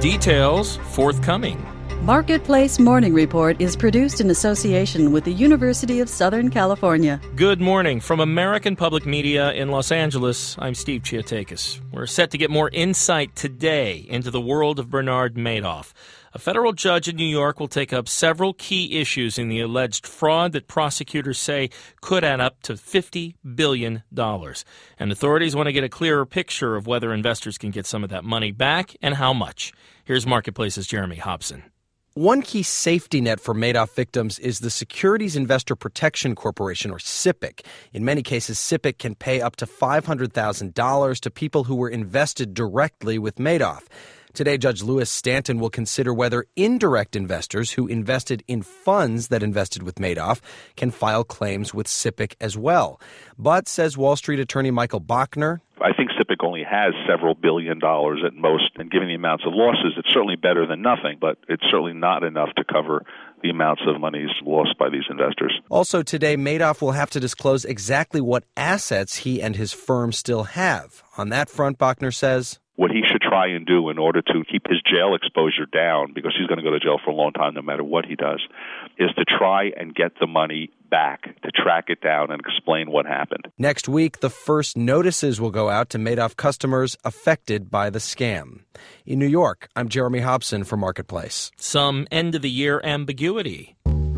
Details forthcoming. Marketplace Morning Report is produced in association with the University of Southern California. Good morning from American Public Media in Los Angeles. I'm Steve Chiotakis. We're set to get more insight today into the world of Bernard Madoff. A federal judge in New York will take up several key issues in the alleged fraud that prosecutors say could add up to $50 billion. And authorities want to get a clearer picture of whether investors can get some of that money back and how much. Here's Marketplace's Jeremy Hobson. One key safety net for Madoff victims is the Securities Investor Protection Corporation, or SIPC. In many cases, SIPC can pay up to $500,000 to people who were invested directly with Madoff. Today, Judge Louis Stanton will consider whether indirect investors who invested in funds that invested with Madoff can file claims with SIPC as well. But, says Wall Street attorney Michael Bachner, I think SIPC only has several $billion at most, and given the amounts of losses, it's certainly better than nothing, but it's certainly not enough to cover the amounts of monies lost by these investors. Also today, Madoff will have to disclose exactly what assets he and his firm still have. On that front, Bachner says, what he should try and do in order to keep his jail exposure down, because he's going to go to jail for a long time no matter what he does, is to try and get the money back, to track it down and explain what happened. Next week, the first notices will go out to Madoff customers affected by the scam. In New York, I'm Jeremy Hobson for Marketplace. Some end-of-the-year ambiguity.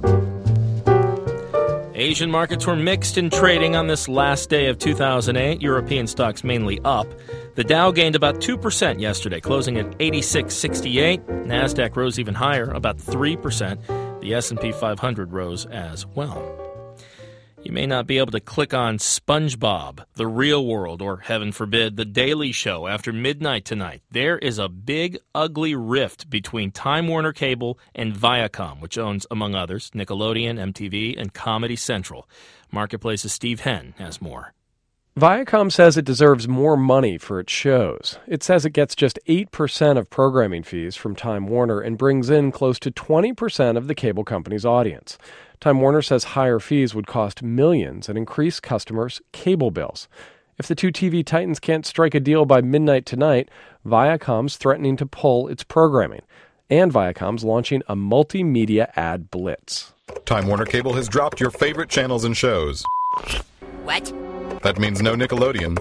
Asian markets were mixed in trading on this last day of 2008. European stocks mainly up. The Dow gained about 2% yesterday, closing at 8668. NASDAQ rose even higher, about 3%. The S&P 500 rose as well. You may not be able to click on SpongeBob, The Real World, or, heaven forbid, The Daily Show after midnight tonight. There is a big, ugly rift between Time Warner Cable and Viacom, which owns, among others, Nickelodeon, MTV, and Comedy Central. Marketplace's Steve Henn has more. Viacom says it deserves more money for its shows. It says it gets just 8% of programming fees from Time Warner and brings in close to 20% of the cable company's audience. Time Warner says higher fees would cost millions and increase customers' cable bills. If the two TV titans can't strike a deal by midnight tonight, Viacom's threatening to pull its programming. And Viacom's launching a multimedia ad blitz. Time Warner Cable has dropped your favorite channels and shows. What? That means no Nickelodeon.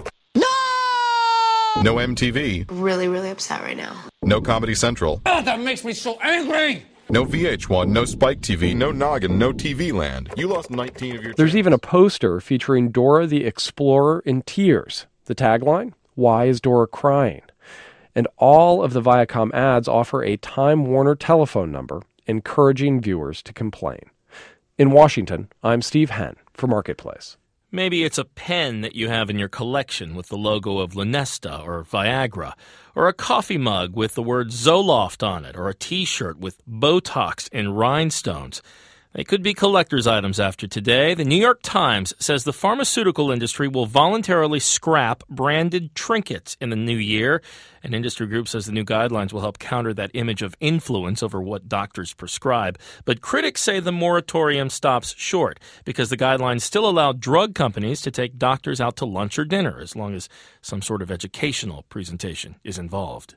No! No MTV. Really upset right now. No Comedy Central. Oh, that makes me so angry! No VH1, no Spike TV, no Noggin, no TV Land. You lost 19 of your There's even a poster featuring Dora the Explorer in tears. The tagline, "Why is Dora crying?" And all of the Viacom ads offer a Time Warner telephone number, encouraging viewers to complain. In Washington, I'm Steve Henn for Marketplace. Maybe it's a pen that you have in your collection with the logo of Lunesta or Viagra, or a coffee mug with the word Zoloft on it, or a T-shirt with Botox and rhinestones. They could be collector's items after today. The New York Times says the pharmaceutical industry will voluntarily scrap branded trinkets in the new year. An industry group says the new guidelines will help counter that image of influence over what doctors prescribe. But critics say the moratorium stops short because the guidelines still allow drug companies to take doctors out to lunch or dinner as long as some sort of educational presentation is involved.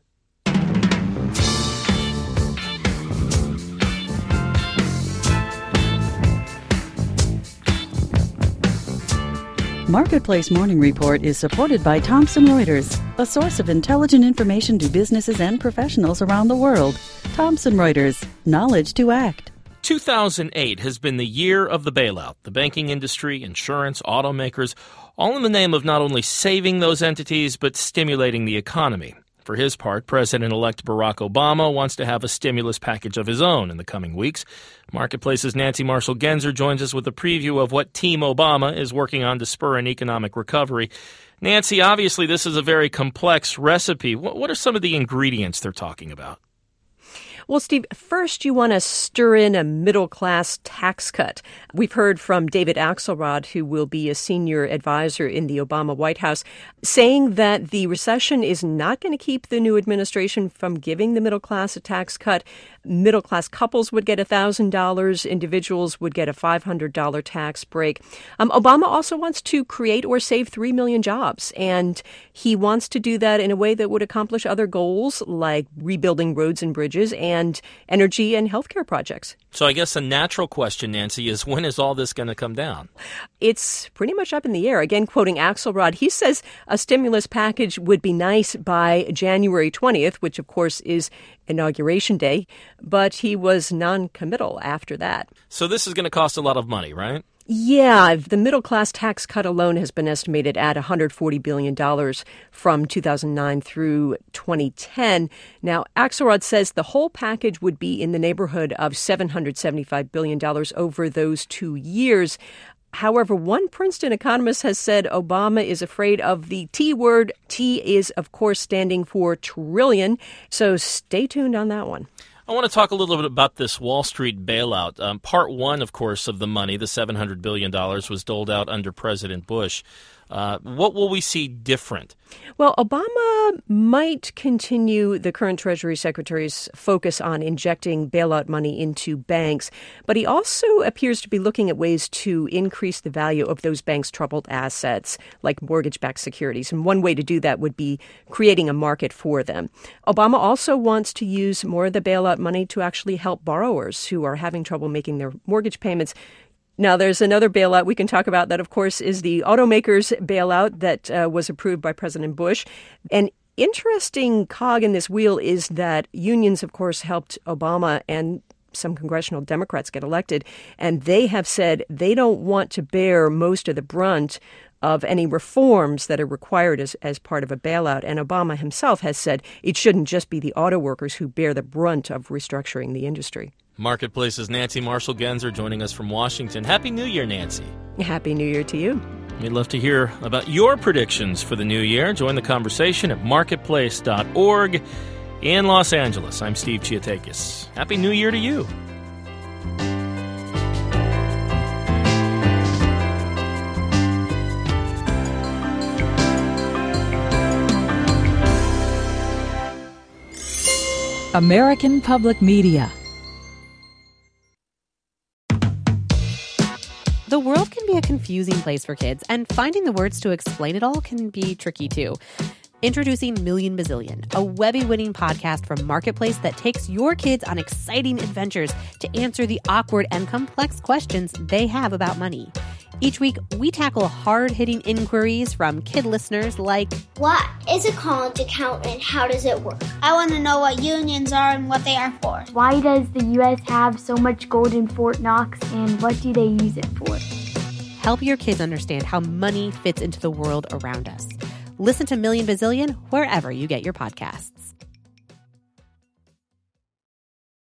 Marketplace Morning Report is supported by Thomson Reuters, a source of intelligent information to businesses and professionals around the world. Thomson Reuters, knowledge to act. 2008 has been the year of the bailout. The banking industry, insurance, automakers, all in the name of not only saving those entities, but stimulating the economy. For his part, President-elect Barack Obama wants to have a stimulus package of his own in the coming weeks. Marketplace's Nancy Marshall-Genzer joins us with a preview of what Team Obama is working on to spur an economic recovery. Nancy, obviously this is a very complex recipe. What are some of the ingredients they're talking about? Well, Steve, first you want to stir in a middle-class tax cut. We've heard from David Axelrod, who will be a senior advisor in the Obama White House, saying that the recession is not going to keep the new administration from giving the middle class a tax cut. Middle-class couples would get $1,000. Individuals would get a $500 tax break. Obama also wants to create or save 3 million jobs, and he wants to do that in a way that would accomplish other goals like rebuilding roads and bridges and energy and healthcare projects. So I guess the natural question, Nancy, is when is all this going to come down? It's pretty much up in the air. Again, quoting Axelrod, he says a stimulus package would be nice by January 20th, which, of course, is Inauguration Day, but he was non-committal after that. So this is going to cost a lot of money, right? Yeah, the middle-class tax cut alone has been estimated at $140 billion from 2009 through 2010. Now, Axelrod says the whole package would be in the neighborhood of $775 billion over those 2 years. However, one Princeton economist has said Obama is afraid of the T word. T is, of course, standing for trillion. So stay tuned on that one. I want to talk a little bit about this Wall Street bailout. Part one, of course, of the money, the $700 billion, was doled out under President Bush. What will we see different? Well, Obama might continue the current Treasury Secretary's focus on injecting bailout money into banks, but he also appears to be looking at ways to increase the value of those banks' troubled assets, like mortgage-backed securities. And one way to do that would be creating a market for them. Obama also wants to use more of the bailout money to actually help borrowers who are having trouble making their mortgage payments. Now, there's another bailout we can talk about that, of course, is the automakers bailout that was approved by President Bush. An interesting cog in this wheel is that unions, of course, helped Obama and some congressional Democrats get elected, and they have said they don't want to bear most of the brunt of any reforms that are required as part of a bailout. And Obama himself has said it shouldn't just be the auto workers who bear the brunt of restructuring the industry. Marketplace's Nancy Marshall-Genzer joining us from Washington. Happy New Year, Nancy. Happy New Year to you. We'd love to hear about your predictions for the new year. Join the conversation at marketplace.org. In Los Angeles, I'm Steve Chiatakis. Happy New Year to you. American Public Media. The world can be a confusing place for kids, and finding the words to explain it all can be tricky too. Introducing Million Bazillion, a Webby-winning podcast from Marketplace that takes your kids on exciting adventures to answer the awkward and complex questions they have about money. Each week, we tackle hard-hitting inquiries from kid listeners like, what is a college account and how does it work? I want to know what unions are and what they are for. Why does the U.S. have so much gold in Fort Knox and what do they use it for? Help your kids understand how money fits into the world around us. Listen to Million Bazillion wherever you get your podcasts.